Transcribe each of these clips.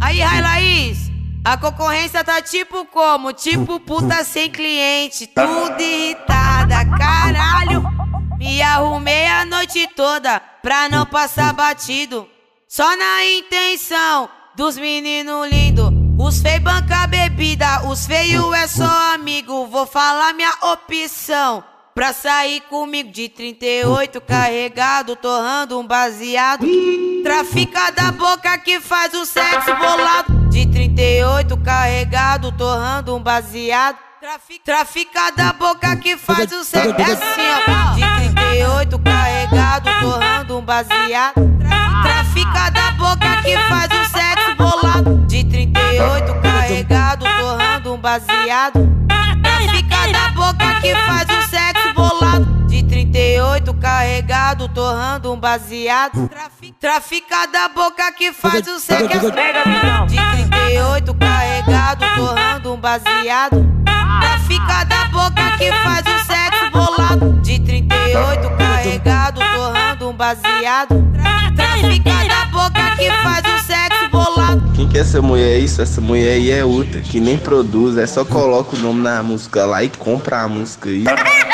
Aí, Laís, a concorrência tá tipo como? Tipo puta sem cliente, tudo irritada, caralho. Me arrumei a noite toda pra não passar batido, só na intenção dos meninos lindos. Os feios banca bebida, os feios é só amigo. Vou falar minha opção pra sair comigo de 38 carregado, torrando um baseado. Trafica da boca que faz o sexo bolado. De 38 carregado, torrando um baseado. Trafica da boca que faz o sexo. É assim, ó. De 38 carregado, torrando um baseado. Trafica da boca que faz o sexo bolado. De 38 carregado, torrando um baseado. Trafica da boca que faz o sexo bolado. De 38 carregado, torrando um baseado. Trafica da boca que faz o sexo. De 38 carregado, torrando um baseado. Trafica da boca que faz o sexo bolado. De 38 carregado, torrando um baseado. Trafica da boca que faz o sexo bolado. Quem que é essa mulher? Isso, essa mulher aí é outra, que nem produz, é só coloca o nome na música lá e compra a música aí.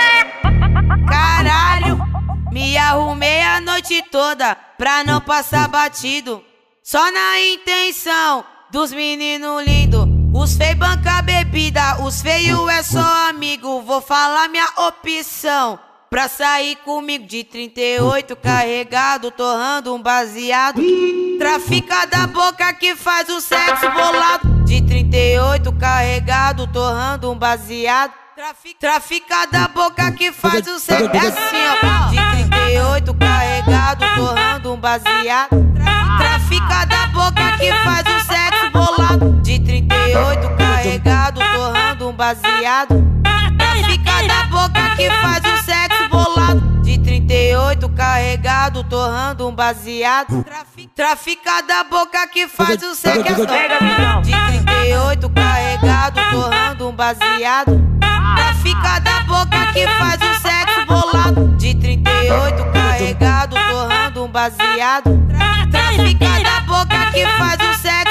Caralho, me arrumei a noite toda pra não passar batido, só na intenção dos meninos lindos. Os feios banca bebida, os feios é só amigo. Vou falar minha opção pra sair comigo de 38 carregado, torrando um baseado. Trafica da boca que faz o sexo bolado. De 38 carregado, torrando um baseado. Trafica da boca que faz o sexo. É assim, ó. De 38 carregado, torrando um baseado. Trafica da boca que faz o sexo bolado. De 38 carregado, torrando um baseado. Trafica da boca que faz o sexo bolado. De 38 carregado, torrando um baseado. Trafica da boca que faz o sexo. De 38 carregado, torrando um baseado. Trafica da boca que faz o sexo bolado. De 38 carregado, torrando um baseado. Trafica da boca que faz o sexo.